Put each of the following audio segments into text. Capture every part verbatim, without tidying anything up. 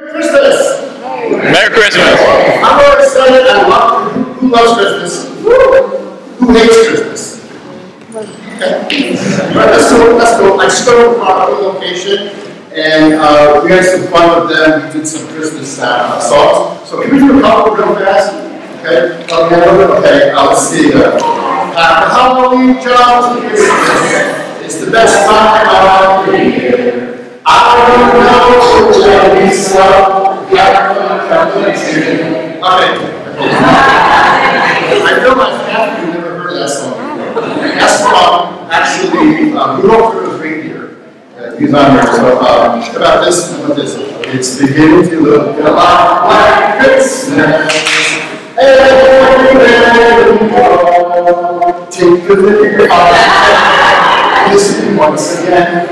Christmas! Merry Christmas! I'm very excited. I love who, who loves Christmas? Who hates Christmas? Okay. All right, let's go. Let's go. I just go to our location, and uh, we had some fun with them. We did some Christmas uh, songs. So can we do a couple real fast? Okay. Okay. Okay. Uh, let's see. Uh, uh, Halloween, John. It's the best time of the year. I don't know what we saw. Okay. I feel like half of you never heard that song before. That's from actually uh, Rudolph the Red-Nosed Reindeer. Uh, he's on there. So uh, about this, about this. It's beginning to look a lot like Christmas. Everywhere we go, take a look at your heart. Listen once again.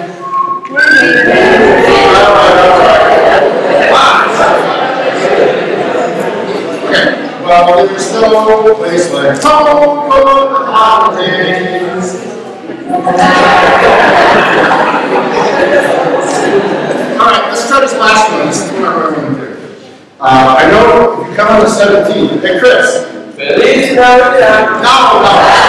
Well, there's no place like home for the holidays. Alright, let's try this last one. This is what I'm going to do. Uh, I know if you come on the seventeenth. Hey, Chris. Feliz Navidad. No,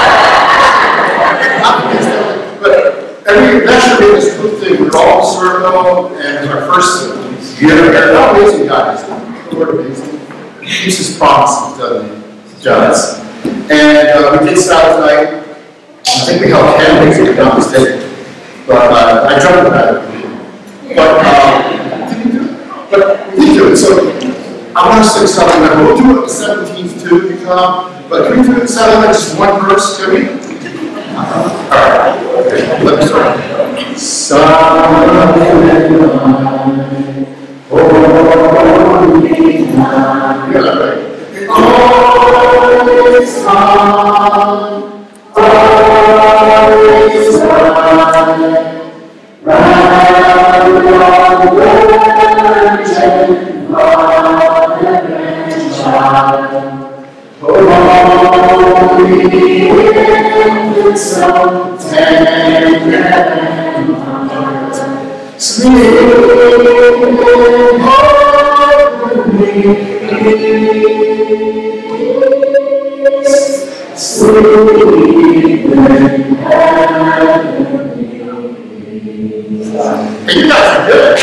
no. But every next year we this cool thing. We're all in a circle, and it's our first year. They're not amazing guys. The Lord amazing. He keeps his promises, doesn't he? He does. And uh, we did Saturday night. I think we held candles if I'm not mistaken. But uh, I jumped about it. But, uh, did we do it? But we did do it. So I want to sing something. We'll do it the seventeenth too if you come. But can we do it Saturday night? Just one verse, can we? Uh-huh. All right. Okay. Let me start. Silent night. Holy night. You got that right. All is calm, all is bright, round the Virgin Mother and Child. Holy infant, so tender and kind, sleep in heavenly sleep in heavenly peace. Hey, you guys are good.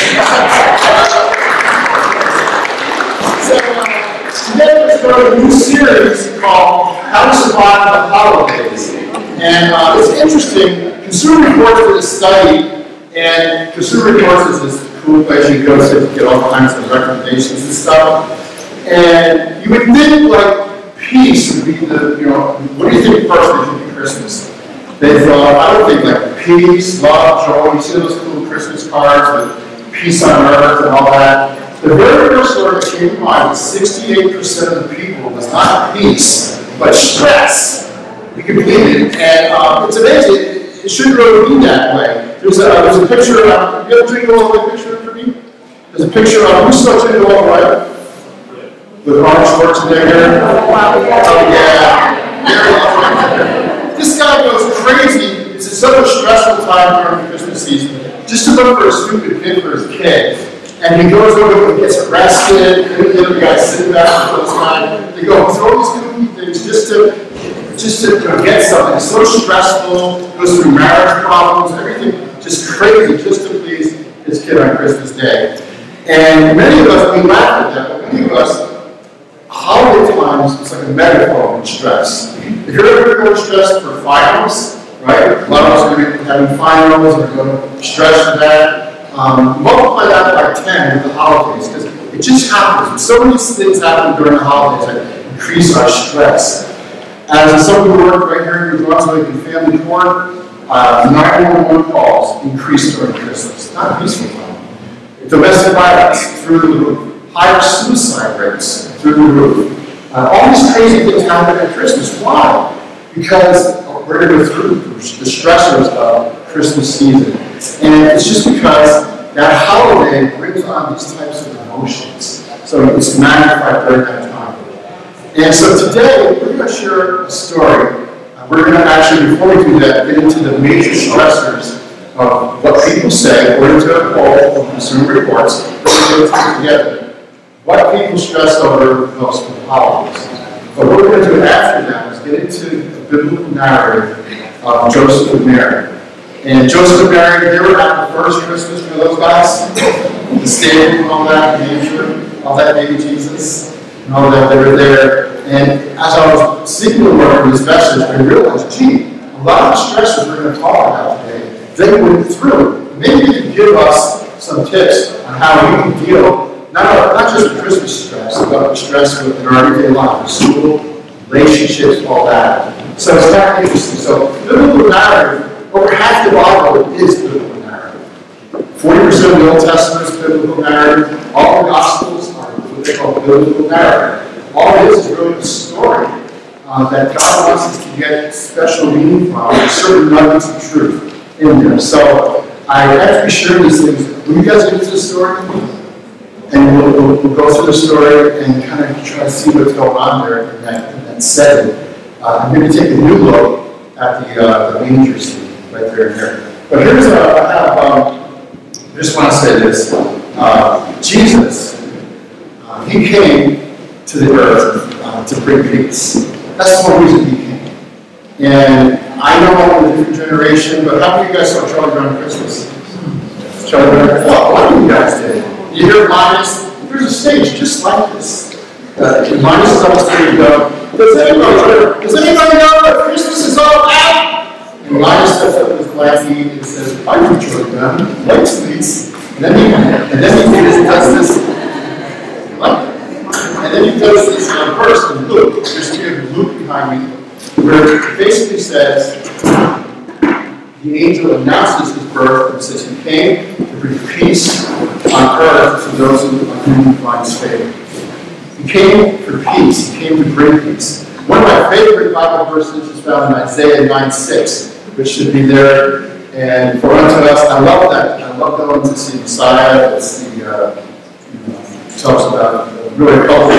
So, uh, today we're starting a new series called How to Survive the Holidays. And uh, it's interesting. Consumer Reports did a study, and Consumer Reports is this cool place you go to get all kinds of recommendations and stuff. And you would think, like, peace would be the, you know, what do you think first when you think of Christmas? They thought, I would think like peace, love, joy. You see those cool Christmas cards with peace on earth and all that. The very first word that came to mind was sixty-eight percent of the people was not peace, but stress. You can believe it. And um, it's amazing. It, it shouldn't really be that way. There's a, there's a picture of, you have a Jingle All the Way picture for me? There's a picture of, who saw Jingle All the Way? With Arnold Schwarzenegger. Oh, yeah. yeah. This guy goes crazy. It's such a stressful time during the Christmas season. Just to look for a stupid kid for his kid. And he goes over and gets arrested. And the other guy sitting back with those guys. They go through all these goofy things just to, just to you know, get something. It's so stressful. Goes through marriage problems. Everything just crazy just to please his kid on Christmas Day. And many of us, we laugh at that, but many of us, holiday times, it's like a metaphor of stress. If you're ever going stressed for finals, right? A lot of us are going to be having finals, we're going to stress for that. Um, multiply that by ten with the holidays, because it just happens. So many things happen during the holidays that increase our stress. As someone who worked right here in New Brunswick in family court, uh, nine one one calls increased during Christmas. Not a peaceful time. Domestic violence through the roof. Higher suicide rates through the roof. Uh, all these crazy things happen at Christmas. Why? Because we're going to go through the stressors of Christmas season. And it's just because that holiday brings on these types of emotions. So it's magnified during that time. And so today, we're going to share a story. Uh, we're going to actually, before we do that, get into the major stressors of what people say, according to a poll from Consumer Reports, that we're going to take together. what people stress over most in holidays. But what we're going to do after that is get into the biblical narrative of Joseph and Mary. And Joseph and Mary, they were at the first Christmas for those guys. The stable and all that, the manger, all that baby Jesus, and all that, they were there. And as I was seeking the Lord for this message, I realized, gee, a lot of the stresses we're going to talk about today, they went through. Maybe you can give us some tips on how we can deal, not, not just with Christmas stress, but with stress in our everyday life, school, relationships, all that. So it's kind of interesting. So biblical narrative, over half the Bible is biblical narrative. forty percent of the Old Testament is biblical narrative. All the Gospels are what they call biblical narrative. All it is is really a story uh, that God wants us to get special meaning from, certain nuggets of truth in there. So I have to share these things. Will you guys get into the story? And we'll, we'll, we'll go through the story and kind of try to see what's going on there in that, in that setting. Uh, and maybe take a new look at the, uh, the manger scene right there and there. But here's a, I have, um, I just want to say this. Uh, Jesus, uh, he came to the earth uh, to bring peace. That's the one reason he came. And I know I'm a different generation, but how many of you guys saw Charlie Brown Christmas? Charlie Brown? Oh, a lot of you guys did. You hear Linus? There's a stage just like this. Uh, Linus is almost ready to go. Does anybody, does anybody know what Christmas is all about? And Linus steps up with glass feet and says, I know Charlie Brown. Lights, please. And then he, and then he does this. Like And then he does this uh, verse in Luke. There's a Luke behind me, where it basically says, the angel announces his birth and says he came to bring peace on earth to those who on whom he finds favor. He came for peace. He came to bring peace. One of my favorite Bible verses is found in Isaiah nine six, which should be there. And for unto us, I love that. I love going to see Messiah. It's the uh, you know, talks about really a couple.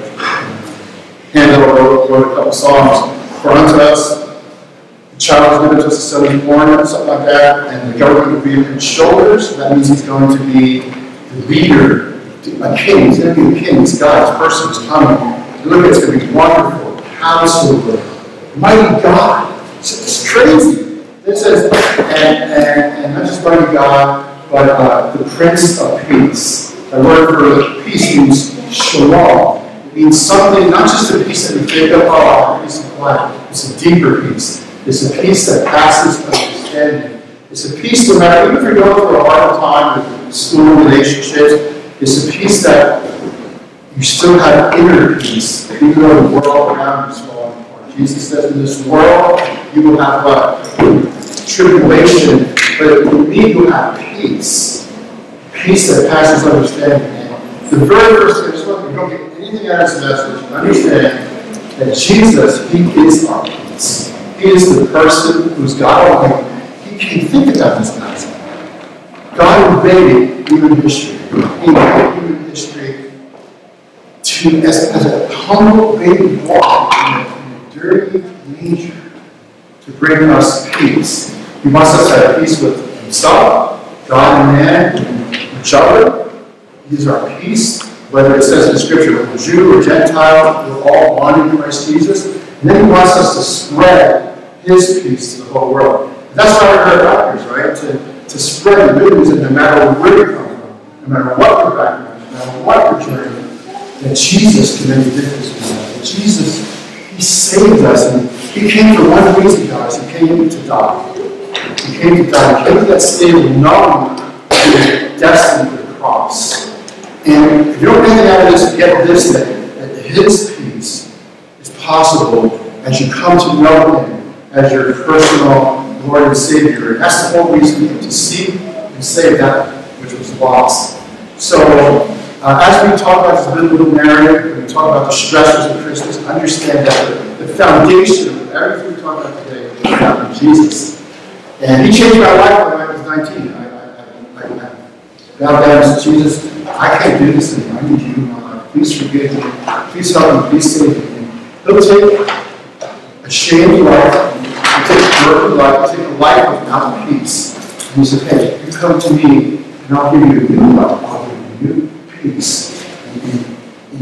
Handel wrote, wrote a couple songs. For unto us, the child is given to us, a son is born, and something like that, and the government will be on his shoulders. That means he's going to be the leader, a king. He's going to be a king. This guy, this person is coming. And look, it's going to be wonderful. Counselor, mighty God. It's, it's crazy. It says, and, and, and not just mighty God, but uh, the Prince of Peace. The word for peace means shalom. It means something, not just a peace that we think of, oh, a peace of quiet. It's a deeper peace. It's a peace that passes understanding. It's a peace no matter, even if you're going through a hard time with school relationships, it's a peace that you still have inner peace, even though the world around you is falling apart. Jesus says, in this world, you will have what? Tribulation, but with me you will have peace. Peace that passes understanding. And the very first thing, I just want to don't get anything out of this message, understand that Jesus, he is our peace. He is the person who's God Almighty. He can think about these guys. God invaded human history. He invaded human history to, as, as a humble baby walk in a, in a dirty manger to bring us peace. He wants us to have peace with himself, God and man, and each other. He is our peace. Whether it says in Scripture, whether Jew or Gentile, we're all one in Christ Jesus. And then he wants us to spread his peace to the whole world. And that's why we're doctors, right? To, to spread the good news, and no matter where you come from, no matter what your background, no matter what your journey, that Jesus can make a difference in that. That Jesus, he saved us, and he came for one reason, guys. He came to die. He came to die. He came to that state of knowing the destiny of the cross. And if you don't get out of this, get this thing, that his peace is possible as you come to know him as your personal Lord and Savior. And that's the whole reason to seek and save that which was lost. So, uh, as we talk about this biblical narrative, and we talk about the stressors of Christmas, understand that the, the foundation of everything we talk about today is found in Jesus. And he changed my life when I was nineteen. I, I, I, I bowed down and said, Jesus, I can't do this anymore. I need you in my life. Please forgive me. Please help me. Please save me. He'll take a shamed life, he'll take a broken life, he'll take a life without peace. And he said, hey, you come to me, and I'll give you a new life. I'll give you new peace. And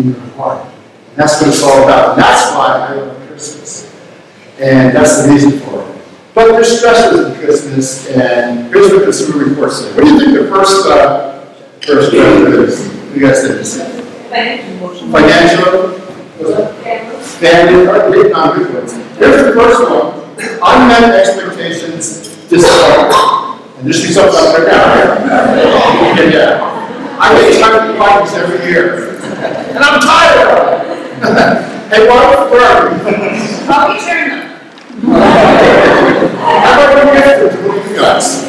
in your heart. And that's what it's all about. And that's why I love Christmas. And that's the reason for it. But there's stresses in Christmas, and here's what Consumer Reports say. What do you think the first uh, first stressor is? What do you guys think? Financial. Financial? What's that? Family. Family. Non-good ones. Here's the first one. Unmet expectations, disappointment. And there should be something up there now. Yeah, yeah. I get tired of parties every year. And I'm tired of it. Hey, what? Where are you? I'll return them. How about you get to you guys?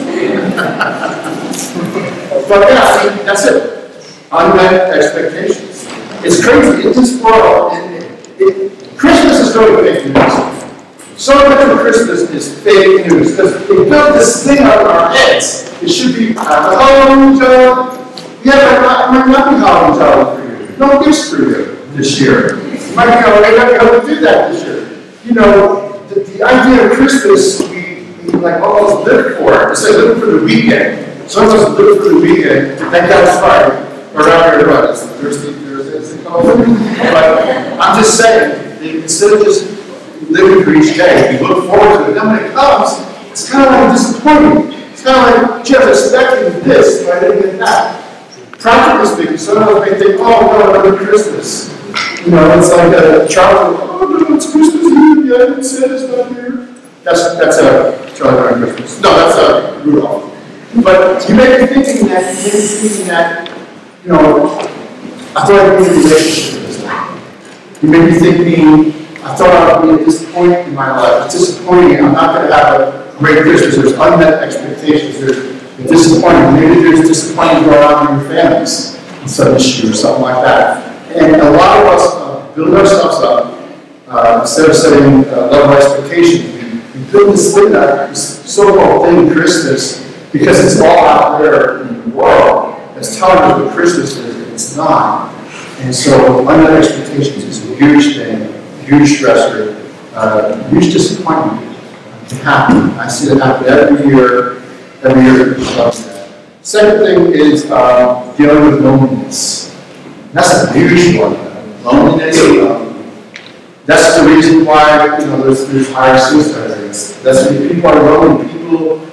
But yeah, see, that's it. Unmet expectations. It's crazy. In this world, it, it, it, Christmas is really fake news. So much of Christmas is fake news because they built this thing out of our heads. It should be uh, the Halloween job. Yeah, but it might not be Halloween job for you. No gifts for you this year. You might be already not be able to do that this year. You know, the, the idea of Christmas, we, we like almost live for it. Instead of living for the weekend. Some of us live for the weekend. Thank God it's Friday. Around here, right? It's Thursday, Thursday, it's the call. But I'm just saying, instead of just living for each day, we look forward to it. Then when it comes, it's kind of like disappointing. It's kind of like, gee, I was expecting this, but I didn't get that. Practically speaking, some of us may think, oh, no, another Christmas. You know, it's like a child, oh, no, it's Christmas Eve, yeah, I didn't say it's not here. That's, that's a child around Christmas. No, that's a Rudolph. But you may be thinking that, you may be thinking that, you know, I thought I'd be in a relationship this time. You may be thinking, I thought I would be at this point in my life. It's disappointing. I'm not going to have a great Christmas. There's unmet expectations. There's disappointment. Maybe there's disappointment going on in your families, some issue or something like that. And a lot of us uh, build ourselves up uh, instead of setting uh, level expectations. We, we build this thing up, this so-called thing, Christmas, because it's all out there in the world. It's telling us what Christmas is, and it's not. And so unmet expectations is a huge thing. Huge stressor, uh, huge disappointment can happen. I see that happen every year, every year. Second thing is uh, dealing with loneliness. That's a huge one. Loneliness. Um, that's the reason why you know there's, there's higher suicide rates. That's when people are lonely. People,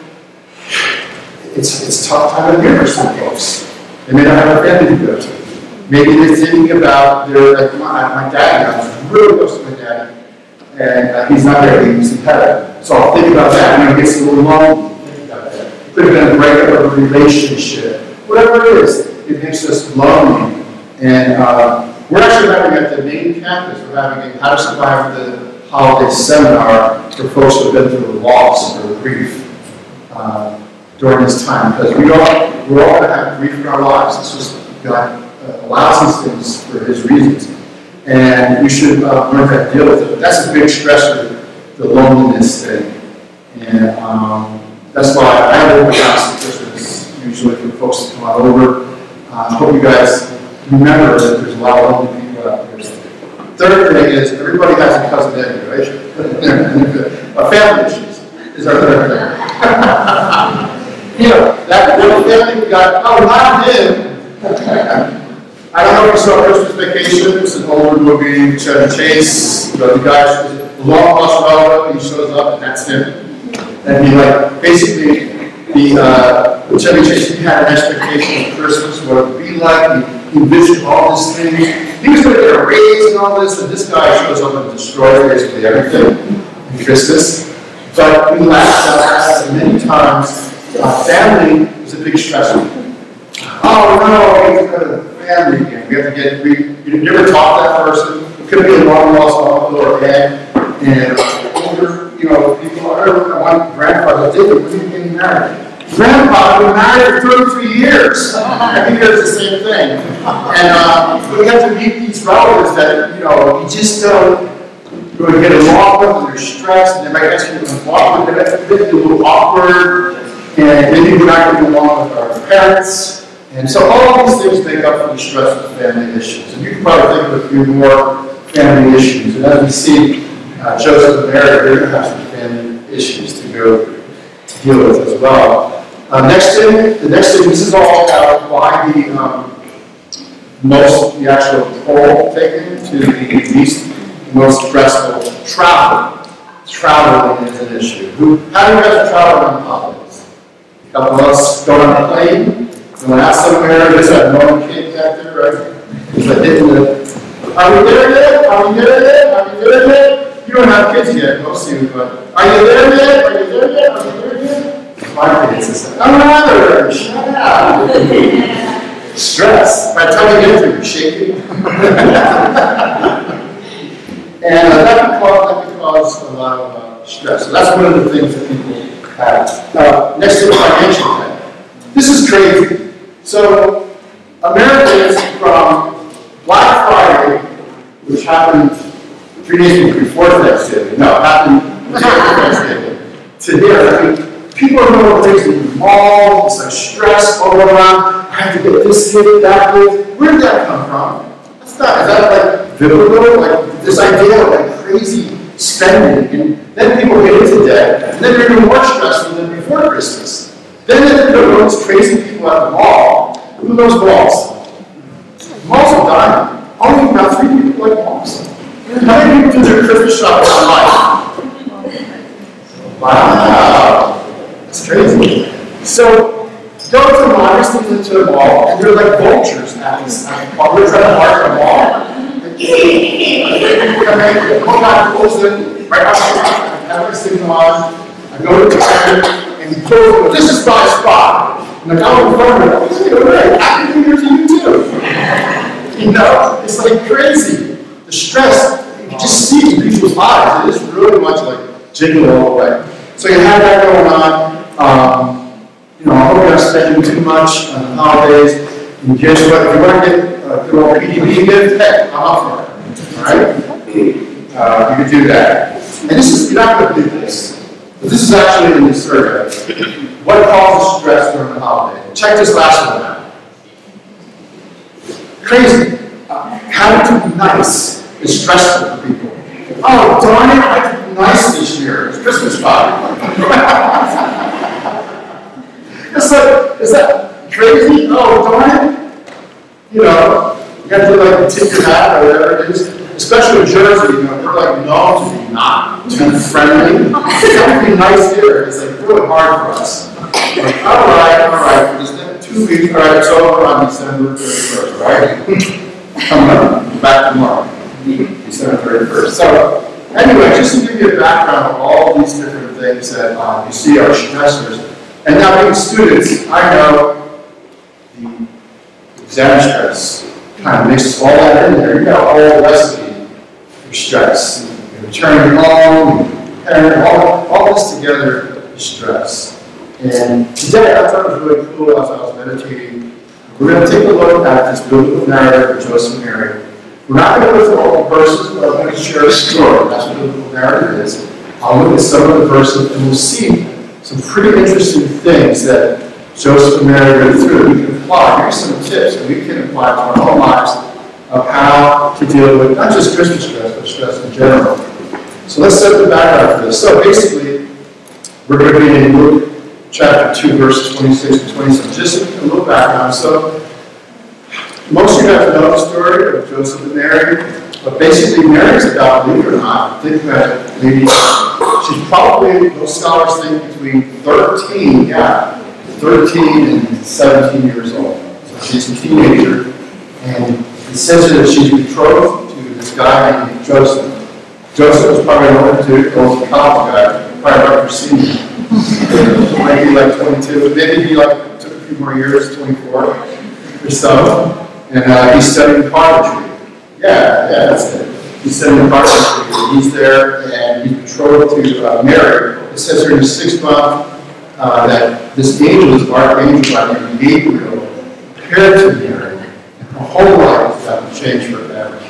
it's it's a tough time of year for some folks. They may not have a family to go to. Maybe they're thinking about their, like my, my dad, I was really close to my dad, and uh, he's not there, he's in heaven. So I'll think about that, and it gets a little lonely. Think about that. It could have been a breakup of a relationship. Whatever it is, it makes us lonely. And uh, we're actually having at the main campus, we're having a How to Survive the Holiday seminar for folks who have been through the loss or grief uh, during this time. Because we all, we're all going to have grief in our lives. It's just God allows these things for His reasons. And we should uh, learn how to deal with it. But that's a big stressor, the loneliness thing. And um, that's why I have open house at Christmas, usually for folks to come on over. I uh, hope you guys remember that there's a lot of lonely people out there. Third thing is, everybody has a cousin Eddie, right? A family issues is our third thing. You know, that little family we got, oh, not him. I don't know if you saw Christmas Vacation. It's an older movie, Chevy Chase. You know, the guy, the long lost relative, he shows up, and that's him. And he, like, basically, the uh, Chevy Chase, he had an expectation of Christmas, what it would be like. He, he envisioned all these things. He was going to get a raise and all this, and this guy shows up and destroys basically everything in Christmas. But we laughed at that many times. Uh, family is a big stressor. Oh no, we have to family again. We have to get, we, you never talk to that person. It could be a long lost uncle or aunt. And older, you know, people, I remember one grandfather did it, when he getting married. Grandpa, we married for thirty-three years. I think it's the same thing. And uh, we have to meet these relatives that, you know, you just don't really get along with, and they're stressed, and they might ask you to walk with them. It's a little awkward, and maybe we're not going to go along with our parents. And so all these things make up for the stress of family issues. And you can probably think of a few more family issues. And as we see uh, Joseph and Mary, they're going to have some family issues to go to deal with as well. Uh, next thing, the next thing, this is all about why the um, most, the actual poll taken to the least, most stressful, travel. Traveling is an issue. Who, how do you guys travel around holidays? A couple of us go on a plane, and when I ask somewhere, there's that Norman Cape back there, right? It's like hitting the, are we there yet? Are we there yet? Are we there yet? You don't have kids yet, most of you, but are you there yet? Are you there yet? Are you there yet? My kids is like, I'm not, shut up. Stress. By the time you get there, you're shaking. And uh, that, can cause, that can cause a lot of uh, stress. So that's one of the things that people have. Uh, next to the financial debt. This is crazy. So Americans from Black Friday, which happened three days before Thanksgiving, no, it happened after Thanksgiving, to here, I mean, people are going crazy in the mall, it's like stress all around, I have to get this hit, that hit. Where did that come from? That's not, is that like biblical? Like this idea of like crazy spending, and then people get into debt, and then they're even more stressful than before Christmas. Then there are those crazy people at the mall. Who knows malls? Malls are dying. Only about three people like malls. How many people do their Christmas shopping online? Wow, that's crazy. So go to modestly into the mall, and they're like vultures at this time. While we're trying to mark the mall. I go back, close it, right after I have everything on. I go to the center and he closes it. This is my spot. And the guy in front of me, hey, all right, happy New Year to you too. You know, it's like crazy. The stress, you can just see in people's eyes. It is really much like jiggling all the way. So you have that going on. Um, you know, I hope you're not spending too much on the holidays. And guess what? If you want to get a good old P D B gift, hey, I'm up for it. All right? Uh, you can do that. And this is, you're not going to do this, but this is actually in the survey. What causes stress during the holiday? Check this last one out. Crazy. Uh, having to be nice is stressful for people. Oh, darn it, I have to be nice this year. It's Christmas party. It's like, is that crazy? Oh, darn it. You know, you have to like tip your hat or whatever it is. Especially in Jersey, you know, they're like known to be not too friendly. Trying to be nice here is like really hard for us. Like, all right, all right, for this two weeks, all right, it's over on December thirty-first, right? Coming up, back tomorrow, December thirty-first. So, anyway, just to give you a background of all these different things that um, you see are stressors. And now, being students, I know the exam stress kind of mixes all that in there. You got a whole recipe for stress. You're returning home, and all, all this together is stress. And today, I thought it was really cool as I was meditating. We're going to take a look at this biblical narrative of Joseph and Mary. We're not going to go through all the verses, but I'm going to share a story. That's what biblical narrative is. I'll look at some of the verses, and we'll see some pretty interesting things that Joseph and Mary went through. We can apply. Here's some tips that we can apply to our own lives of how to deal with not just Christmas stress, but stress in general. So let's set the background for this. So basically, we're going to be in Luke chapter two, verses twenty-six and twenty-seven. Just a little background. So most of you have to know the story of Joseph and Mary, but basically Mary's about, believe it or not, think about it, maybe she's probably, most scholars think, between thirteen, yeah, thirteen and seventeen years old. So she's a teenager, and it says that she's betrothed to this guy named Joseph. Joseph was probably one to go to college guy, probably about her senior. Maybe like twenty-two, maybe he like took a few more years, twenty-four or so. And uh, he's studying carpentry. Yeah, yeah, that's it. He's studying carpentry. He's there, and he's betrothed to uh, Mary. It says here in the sixth month uh, that this angel, this archangel by the name of Gabriel, appeared to Mary. And her whole life is going to change forever.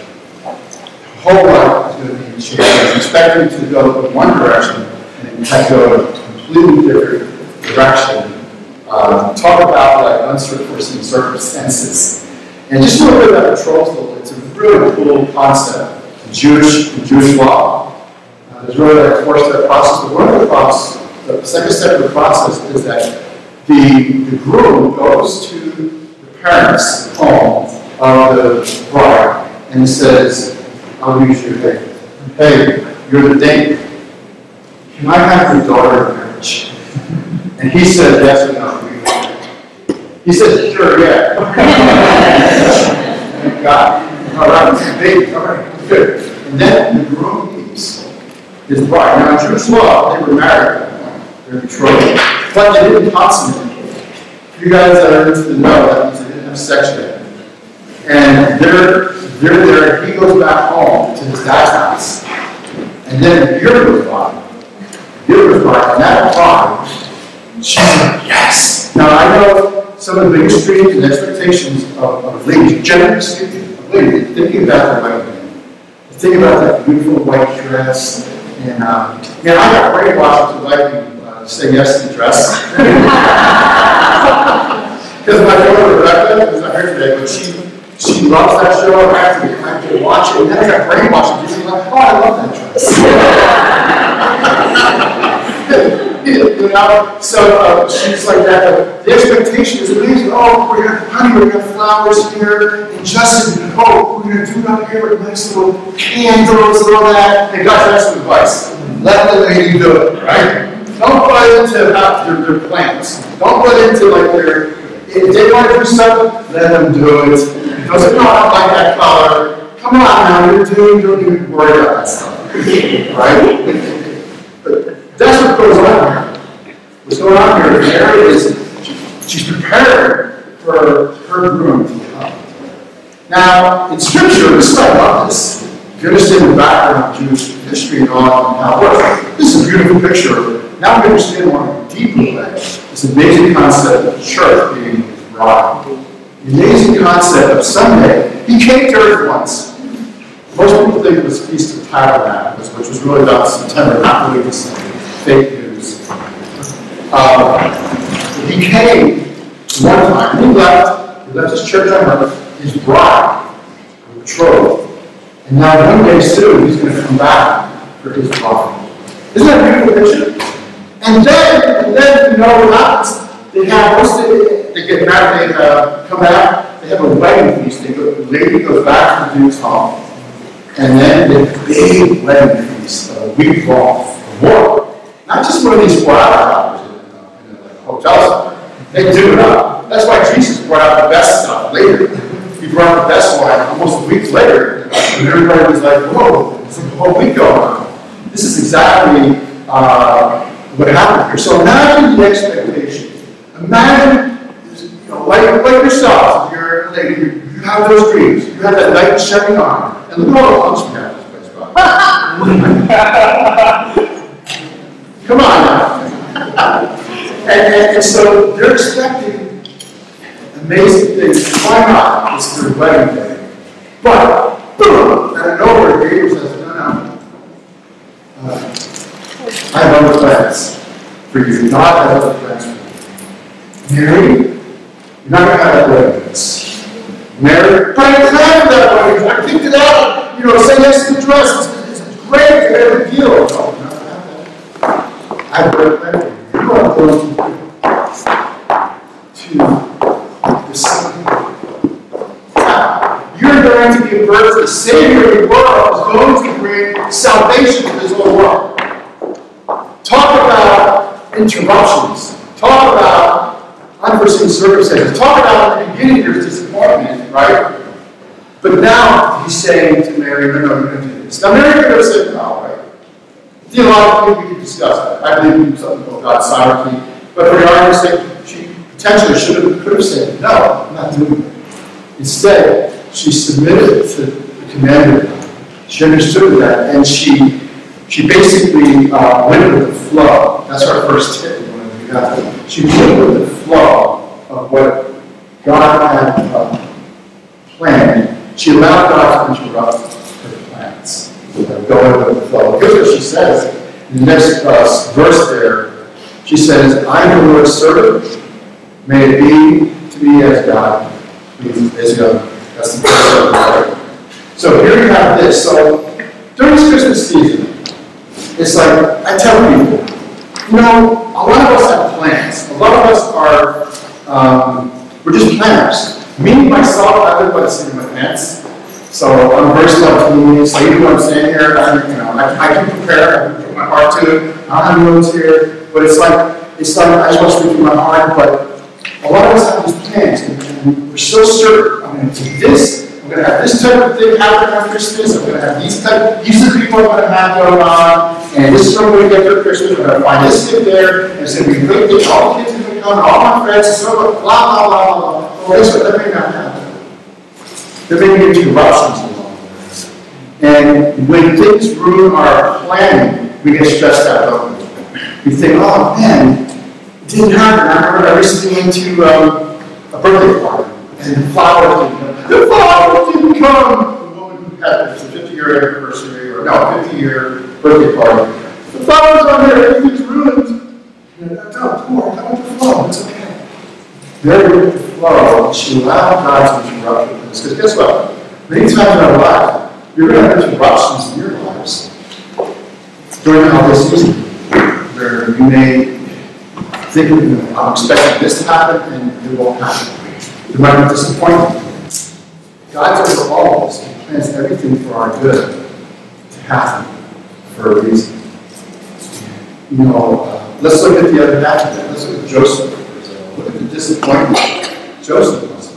Her whole life is going to be changed. She's expecting to go in one direction, and it might go in a completely different direction. Uh, talk about like unforeseen circumstances. And just a little bit about betrothal. It's a really cool concept in Jewish, in Jewish law. Uh, there's really like a four-step process, but one of the process, the second step of the process is that the, the groom goes to the parents' home of the bride, and it says, I'll use your name. Hey, you're the date. Can I have your daughter in marriage? And he said, yes or no. He said, sure, yeah. Thank God. All right, baby, all right, good. And then the groom leaves his bride. Now, in Jewish law, they were married at that point. They were betrothed. But they didn't consummate it. You guys that are into the know, that means they didn't have sex yet. And they're, they're there, he goes back home to his dad's house. And then a year goes by. A year goes by, and that bride, she's like, yes! Now, I know some of the biggest dreams and expectations of, of ladies, generally speaking, of ladies, thinking about their wedding. Thinking about that beautiful white dress. And, uh, yeah, I got brainwashed to like uh, say yes to the dress. Because my daughter Rebecca is not here today, but she she loves that show. I have to, I have to watch it. And then I got brainwashed. And she's like, oh, I love that dress. You know? So uh, she's like that. But the expectation is amazing. Oh, we're gonna, honey, we're gonna have flowers here. And Justin, oh, we're gonna do it up here with nice little candles and all that. And God, that's the advice. Let the lady do it, right? Don't buy into about their, their plans. Don't buy into like their. If they want to do something, let them do it. It doesn't know I like that color. Come on now, you're doing, don't even worry about that stuff. Right? But that's what goes on here. What's going on here? Mary is, she's prepared for her groom to come. Now, in Scripture, this is I love this. If you understand the background of Jewish history and all and how it works, this is a beautiful picture. Now we understand on a deeper level this amazing concept of the church being his bride. The amazing concept of Sunday. He came to earth once. Most people think it was Feast of Tabernacles, which was really about September, not really just fake news. Uh, he came one time, he left, he left his church on earth, his bride, betrothed. And now one day soon, he's going to come back for his bride. Isn't that a beautiful picture? And then, and then, you know what happens? They have, once they, they get married, they uh, come back, they have a wedding feast. They go, the lady goes back to the dude's home. And then they have a big wedding feast, a week long, of work. Not just one of these four-hour hours in, uh, in a like, hotel somewhere. They do it up. That's why Jesus brought out the best stuff later. He brought out the best wine almost a week later. And everybody was like, whoa, there's a whole week going on. This is exactly uh, what happened here. So imagine the expectation. Imagine, you know, like, like yourself, you're a lady, you, you have those dreams. You have that knight in shining armor. And look at all the lunch we have in this place, Bob. Come on now. and, and, and so they're expecting amazing things. Why not? It's their wedding day. But, boom, out of nowhere, Gabriel says, no, no. Uh, I have other plans for you. God has other plans for you. Mary, you're not going to have that wedding dress. Mary, but I planned that wedding dress. I picked it out. You know, say yes to the dress. It's, it's great. It's a big deal. No, no, no. I have a plan for you. You are going to, to the Son. You're going to give birth to the Savior of the world who's going to bring salvation to this whole world. Talk about interruptions. Talk about unforeseen circumstances. Talk about in the beginning there's disappointment, right? But now he's saying to Mary, no, no, you're going to do this. Now Mary could have said no, right? Theologically, we could discuss that. I believe in something called God's sovereignty. But for the argument's sake, she potentially should have, could have said, no, I'm not doing it. Instead, she submitted to the command of God. She understood that, and she she basically uh, went with the flow. That's our first tip. She went with the flow of what God had uh, planned. She allowed God to interrupt her plans. Uh, going with the flow. Here's what she says in the next uh, verse there. She says, I am the Lord's servant. May it be to me as God is God. That's the first of the Lord. So here you have this. So during this Christmas season, it's like I tell people, you know, a lot of us have plans. A lot of us are, um, we're just planners. Me, myself, I live by the seat of my pants. So I'm very spontaneous. So even though I'm standing here, I, you know, I, I can prepare. I can put my heart to it. I don't have notes here, but it's like it's like I just want to speak from my heart. But a lot of us have these plans, and, and we're so certain. I'm going to do this. I'm going to have this type of thing happen after Christmas. I'm going to have these type. These are the people I'm going to have going on, and this is what I'm going to get for Christmas. We're going to find this kid there, and it's going to be a great thing. All the kids are going to come, and all my friends, and so blah blah blah blah blah. Well, guess what? That may not happen. There may be interruptions along the way. And when things ruin our planning, we get stressed out, don't we? We think, oh man, it didn't happen. I remember I recently went to um, a birthday party, and the flowers didn't come. The flowers didn't come! The woman who had a fifty-year anniversary, or no, fifty-year birthday party. The flowers aren't there, everything's ruined. And I don't, poor, I want the flow, it's okay. There with the flow, she allowed God to interrupt her. Because guess what? Many times in our lives, you're going to have interruptions in your lives during the holiday season, where you may think, you know, I'm expecting this to happen, and it won't happen. There might be disappointment. God's over all of this. He plans everything for our good to happen for a reason. You know, uh, let's look at the other half of that. Let's look at Joseph, for example. Look at the disappointment Joseph was.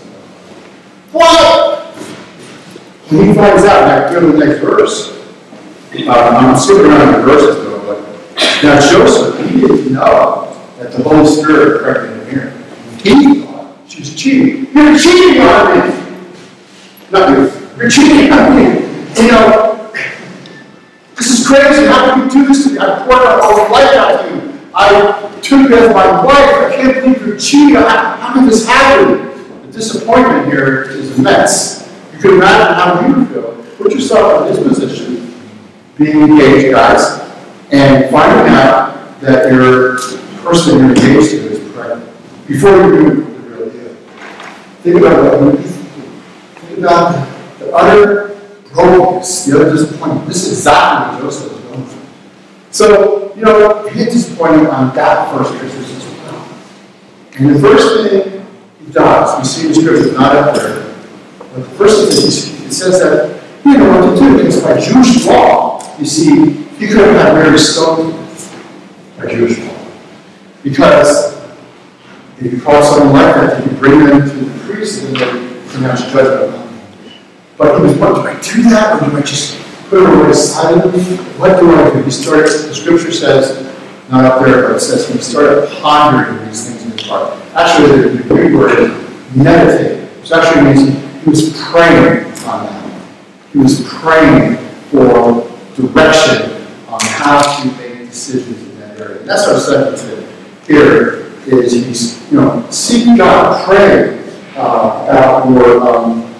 What? When he finds out, now go to the next verse. Uh, I'm skipping around the verses though, but now Joseph, he didn't know that the Holy Spirit impregnated Mary. He thought she was cheating. You're cheating on me! Not you. You're cheating on me. You know, this is crazy. How can you do this to me? I poured out all the life out to you. I took you as my wife. I can't believe you're cheating. How, how can this happen? The disappointment here is immense. You can imagine how you feel. Put yourself in his position, being engaged, guys, and finding out that your person you're engaged to is pregnant before you do the real deal. Think about that. Think about the utter brokenness, the utter disappointment. This is exactly what Joseph was going through. So, you know, he's disappointed on that first Christmas as well. And the first thing he does, we see in the scripture, it's not up there, but the first thing is, it says that he didn't know what to do, because by Jewish law, you see, he could have had Mary stoned by Jewish law. Because if you call someone like that, you can bring them to the priest and they pronounce judgment on them. But he was wondering, do I do that, or do I just put it away silently? What do I do? He started, the scripture says, not up there, but it says he started pondering these things in his heart. Actually, the, the Greek word is meditate, which actually means he was praying on that. He was praying for direction on how to make decisions in that area. And that's what I'm saying here is he's, you know, seek God, pray uh, about your, um,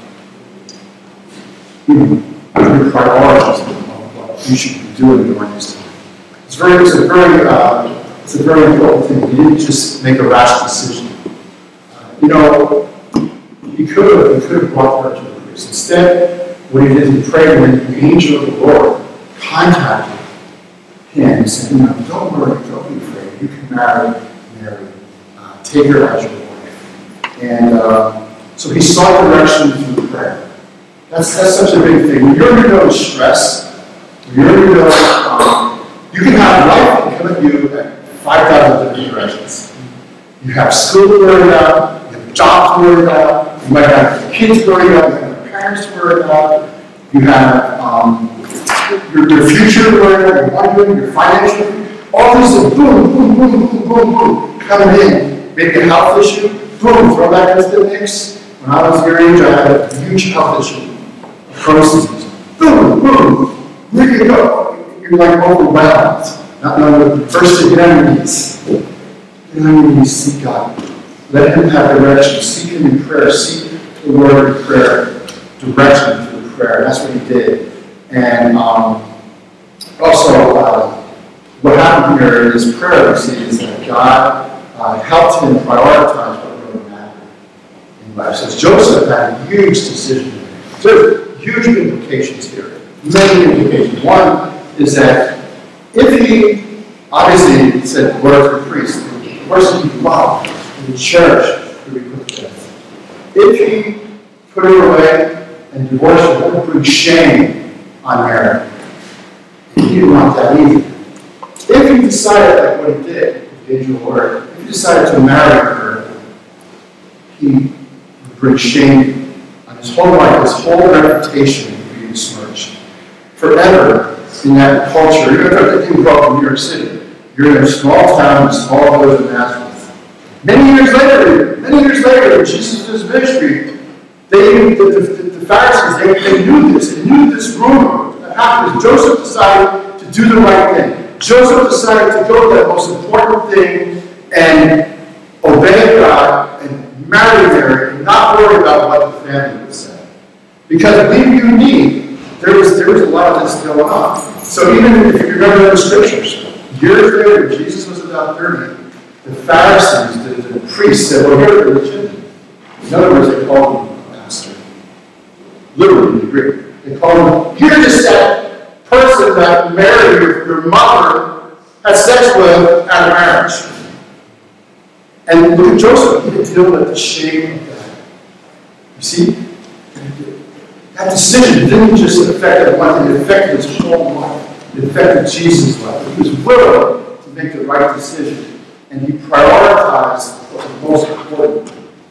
you know, your priorities of what you should be doing during this time. It's very, it's a very, uh, it's a very important thing. You didn't just make a rash decision. Uh, you know, he could have, he could have brought her to the priest. Instead, what he did, he prayed, and the angel of the Lord contacted him and said, you know, don't worry, don't be afraid. You can marry Mary. Uh, take her as your wife. And uh, so he sought direction through prayer. That's, that's such a big thing. When you're in the middle of stress, when you're in the middle of, um, you can have life come at you at five thousand different directions. You have school to worry about, you have jobs to worry about, you might have kids to worry about, you have parents to worry about, you have um, your, your future to worry about, your wondering, your financial, all these things, boom, boom, boom, boom, boom, boom, coming in. Maybe a health issue, boom, throw that into the mix. When I was your age, I had a huge health issue. Crohn's disease. Boom, boom. Where do you go? You're like overwhelmed. Not knowing what first to get on your knees. Get on your knees, seek God. Let him have direction. Seek him in prayer. Seek the Lord in prayer. Direction through prayer. That's what he did. And um, also, uh, what happened here in his prayer, we see, is that God uh, helped him prioritize what really mattered in life. So Joseph had a huge decision. So huge implications here. Many implications. One is that if he, obviously, he said, word for priest, the person he loved and cherished would be put to death. if he put her away and divorced her, that would bring shame on Mary. He didn't want that either. If he decided, like what he did, the angel word, if he decided to marry her, he would bring shame on his whole life, his whole reputation would be besmirched. Forever in that culture, you're going to think you grew up in New York City. You're in a small town, a small village of Nazareth. Many years later, many years later, in Jesus' ministry, they, the, the, the Pharisees, they, they knew this. They knew this rumor that happened. Joseph decided to do the right thing. Joseph decided to go to that most important thing and obey God and marry Mary and not worry about what the family would say. Because believe you me, there was, there was a lot of this going on. So even if you remember the scriptures, years later, Jesus was about thirty. The Pharisees, the, the priests said, well, you're a religion. In other words, they called him a pastor. Literally, in Greek. They called him, you're just that person that Mary, your, your mother, had sex with at a marriage. And look at Joseph. He didn't deal with the shame of that. You see? That decision didn't just affect that one thing, it affected his whole life. It affected Jesus' life. He was willing to make the right decision. And he prioritized what was most important.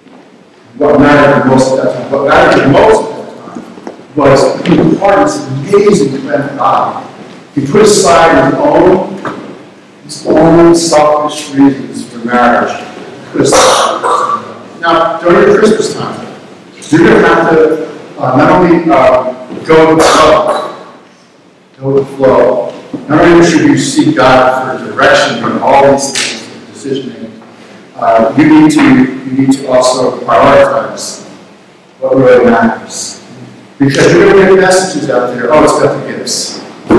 What mattered most at that time. What mattered most at that time was being part of this amazing plan of God. He put aside his own, his own selfish reasons for marriage. Put aside. Now, during Christmas time, you're going to have to uh, not only uh, go with the flow, go with the flow. Not only should you seek God for direction on all these things, decision-making, uh, you need to you need to also prioritize what really matters. Because you're going to get messages out there, oh, it's got the gifts.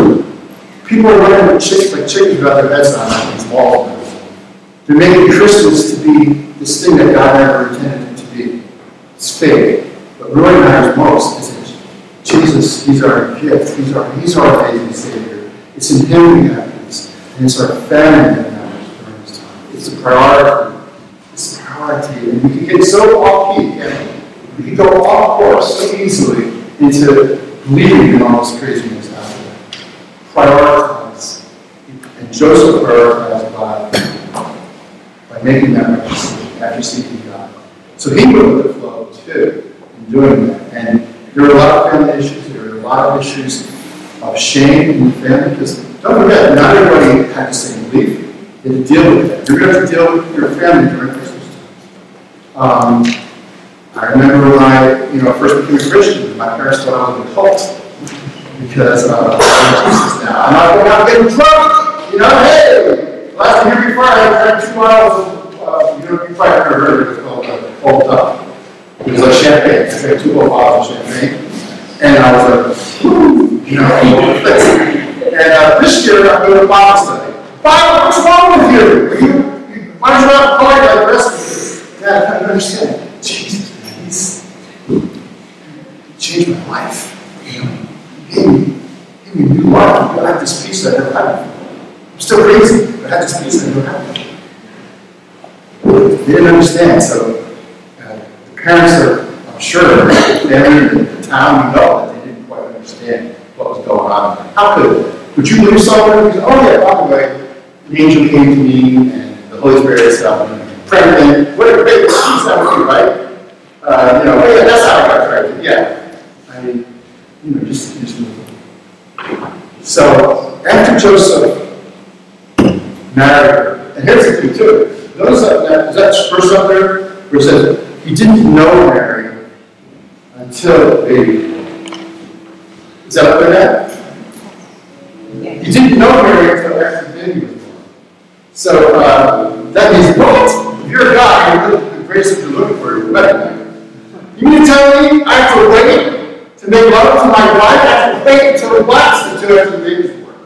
People are running with chicks like chickens without their heads on these walls. They're making Christmas to be this thing that God never intended it to be. It's fake. What really matters most is that Jesus, He's our gift. He's our He's our amazing Savior. It's in Him we have peace. And it's our family that matters during this time. It's a priority. It's a priority. And we can get so off key, and we can go off course so easily into believing in all this craziness out there. Prioritize. And Joseph prioritized by, by making that right decision after seeking God. So he went with the flow too in doing that. And there were a lot of family issues. There were a lot of issues of shame in the family. Because don't forget, not everybody had the same belief. You have to deal with that. You're going to have to deal with your family during Christmas time. Um, I remember when I, you know, first became a Christian, my parents thought I was a cult because uh, I'm Jesus now. I'm not going out getting drunk. You know, hey, last year before I drank two bottles of, uh, you know, you probably never heard of it. It's called uh, Old Up. It was like champagne. I drank two whole bottles of champagne, and I was like, you know, and uh, this year I'm doing a Bible study. Bible, what's wrong with you? Are you, you why don't you not party like the rest of you? Dad, I don't understand. Jesus, man, he's he changed my life. You know, he gave me, he gave me a new life. I have this peace I never had before. I'm still crazy, but I have this peace I never had before. They didn't understand, so uh, the parents are, I'm sure, the family and the town, we know that they didn't quite understand what was going on. How could they? Would you believe someone who's, oh yeah, by the way, an angel came to me and the Holy Spirit is helping, pregnant, whatever, wait, she's that with you, right? Uh, you know, oh, yeah, that's how I got pregnant, yeah. I mean, you know, just, just move on. So, after Joseph married her, and here's the thing too, notice that, is that verse up there, where it says, he didn't know Mary until the baby. Is that up there now? He didn't know Mary until after the baby was born. So uh, that means, what? If you're a guy, you're the greatest thing you're looking for, you're wedding. You mean to tell me I have to wait to make love to my wife? I have to wait until it lasts until after the baby's born.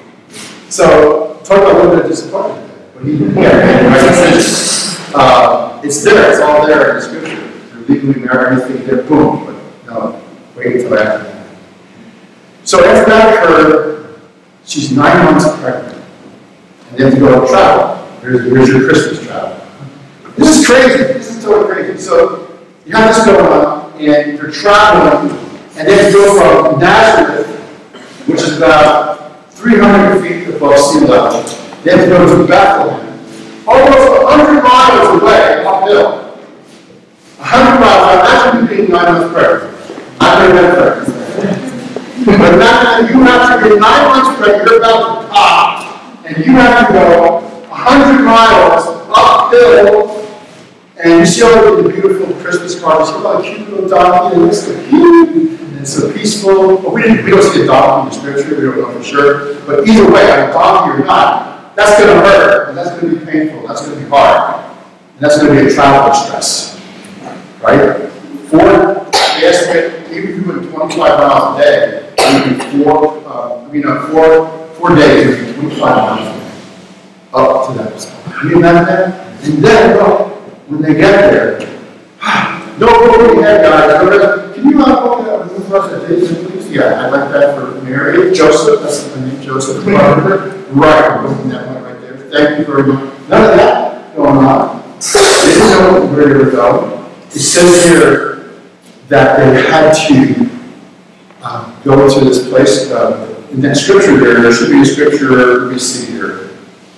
So, talk about a little bit of disappointment. But he didn't get it. Right? Uh, it's there, it's all there in the scripture. They're legally married, everything there, boom. But no, wait until after that. So after that occurred, she's nine months pregnant. And they have to go on travel. Here's, here's your Christmas travel. This is crazy. This is totally crazy. So you have this going on, and they're traveling, and they have to go from Nazareth, which is about three hundred feet above sea level. They have to go to Bethlehem, almost one hundred miles away uphill. one hundred miles, imagine you being nine months pregnant. I've never been pregnant. But imagine you have to be nine months pregnant, you're about to pop, and you have to go one hundred miles uphill, and you see all the beautiful Christmas cards, you see all the cute little donkey, and it's so cute, and it's so peaceful. But we, didn't, we don't see a donkey in Scripture, we don't know for sure. But either way, a donkey or not, that's going to hurt, and that's going to be painful, that's going to be hard, and that's going to be a travel stress. Right? Four, they estimate, even if you went twenty-five miles a day, it would be four, uh, you know, four, four days, it would be twenty-five miles a day. Up to that spot. Can you imagine that? And then, well, when they get there, no holding head, guys. No, can you uh, hold that with us at Jason, please? Yeah, I like that for Mary. Joseph, that's the name, Joseph. Right, I'm looking at one right there. Thank you very much. None of that going on. They didn't know where they were going. It says here that they had to uh, go to this place. Uh, in that scripture there, there should be a scripture, let me see here.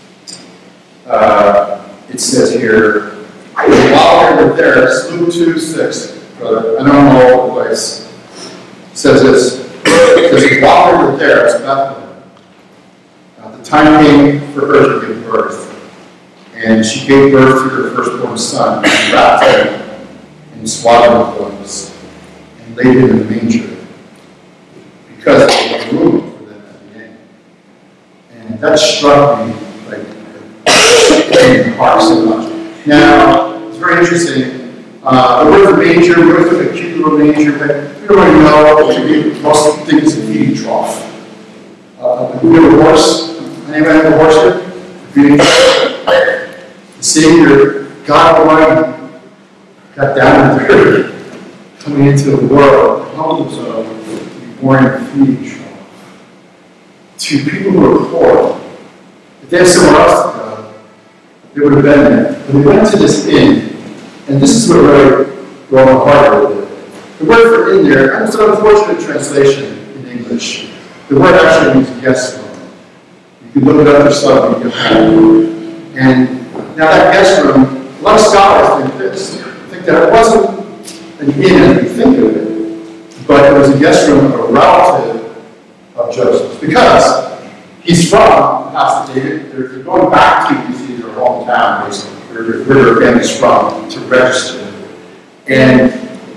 Uh, it says here, while they were there, it's Luke two six, brother. I know I'm all over the place. It says this. It says, while they were there, it's Bethlehem. Uh, the time came for her to give birth. And she gave birth to her firstborn son, and wrapped him in swaddling clothes, and laid him in the manger, because there was room for them at the inn. And that struck me like in the heart so much. Now, it's very interesting. Uh, the word manger, we always look at a cute little manger, but we don't really know what we most think is a feeding trough. Uh, we have a horse. Anybody have a horse here? Feeding trough. The Savior, God Almighty, got down to the earth, coming into the world, humbled himself to be born in a feeding trough. To people who are poor, if they had somewhere else to go, they would have been there. But they went to this inn, and this is what really broke my heart a little bit. The word for inn there, and it's an unfortunate translation in English. The word actually means guest room. You can look it up yourself and you can find it. And now that guest room, a lot of scholars think this. Think that it wasn't an inn as we think of it, but it was a guest room of a relative of Joseph's. Because he's from the house of David. They're going back to, you see, their hometown, basically, where their family's from, to register. And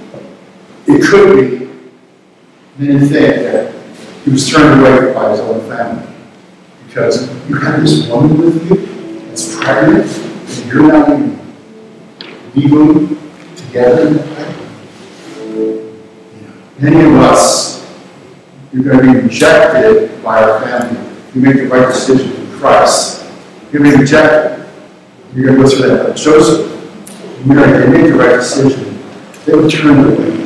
it could be, many think that he was turned away by his own family. Because you have this woman with you that's pregnant, and you're not even legally together in the family. Many of us, you're going to be rejected by our family. You make the right decision in Christ. You're going to be rejected. You're going to go through that. But Joseph, you're going to make the right decision. They were turned away.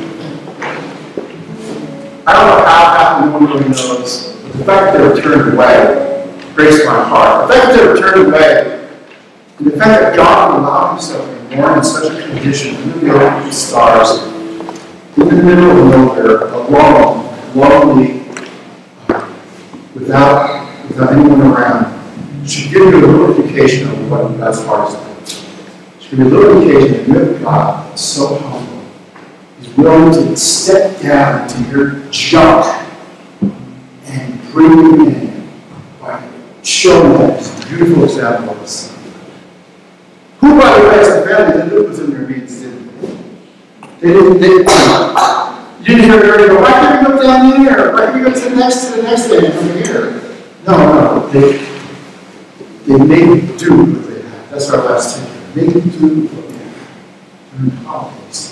I don't know how it happened, no one really knows. But the fact that they were turned away breaks my heart. The fact that they were turned away, and the fact that God allowed himself to be born in such a condition, in the middle of the stars, in the middle of nowhere, alone, lonely, without, without anyone around, should give you a little indication of what God's heart is like. Should give you a little indication that you have God that's so humble. He's willing to step down into your junk and bring you in by showing that as a beautiful example of the Son. Who, by the way, as a family, they lived within their means, didn't they? They didn't, they didn't, you didn't hear everybody go, why can't we go down here? Why can't we go to the next, to the next day and come here? No, no, they, they made do with what they had. That's our last thing. Make do with what they had. During the holidays.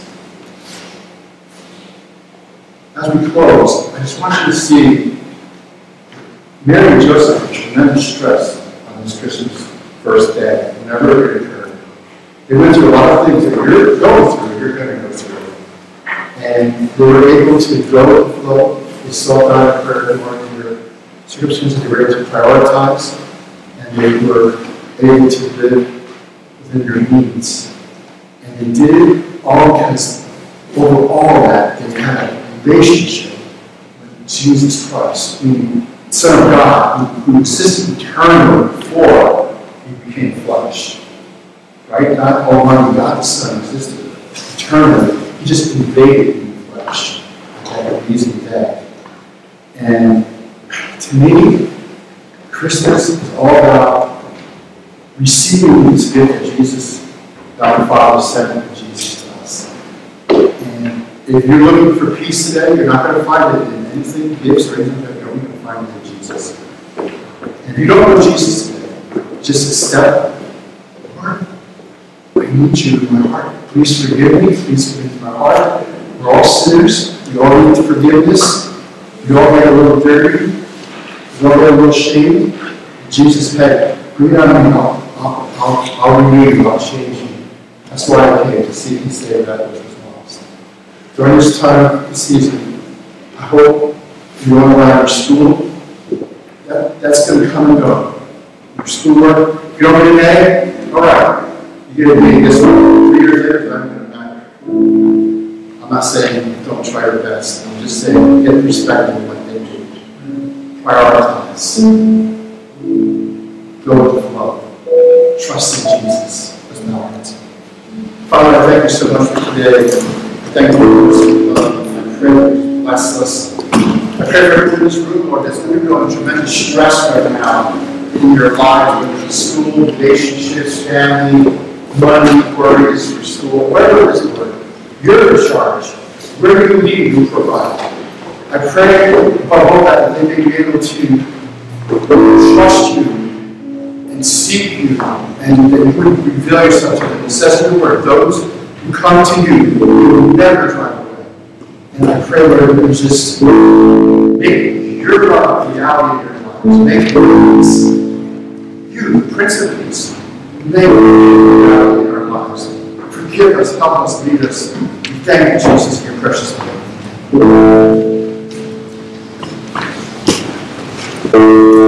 As we close, I just want you to see Mary and Joseph had tremendous stress on this Christmas first day, whenever it occurred. They went through a lot of things that you're going through, you're going to go through. And they were able to go with the flow. They saw God in prayer during their circumstances. They were able to prioritize, and they were able to live within their needs. And they did it all because over all that, they had a relationship with Jesus Christ, the Son of God, who, who existed eternally before he became flesh. Right? Not Almighty God the Son existed eternally. He just invaded in the flesh at that amazing day. And to me, Christmas is all about receiving this gift that Jesus, God the Father, sent Jesus to us. And if you're looking for peace today, you're not going to find it in anything, gifts, or anything like that. You're only going to find it in Jesus. And if you don't know Jesus today, just accept, Lord, I need you in my heart. Please forgive me. Please come into my heart. We're all sinners. We all need forgiveness. We all get a little dirty. We all get a little shamed. Jesus said, bring it on me. I'll, I'll, I'll, I'll renew you. I'll change you. That's why I came, to seek and save that which was lost. During this time, this season, I hope you're on around your school. That, that's going to come and go. Your schoolwork. If you don't get an A, all right. You get a B this one. Three years later, it's not going to matter. I'm not saying don't try your best. I'm just saying get perspective of what they do. Prioritize. Go with the flow. Trust in Jesus as an element. Father, I thank you so much for today. Thank you for this love. I pray that you bless us. I pray for everyone in this room, Lord, that's undergoing tremendous stress right now in your lives, whether it's school, relationships, family, money, worries for school, whatever it is, Lord. You're in charge. Where you need, you provide. I pray above all that they may be able to trust you and seek you, and that you would reveal yourself to them. It says in the word, those who come to you, you will never drive away. And I pray, Lord, that you just make your love a reality in your lives. Make your peace, you, the Prince of Peace, make it a reality in our lives. Forgive us, help us, lead us. We thank you, Jesus, in your precious name.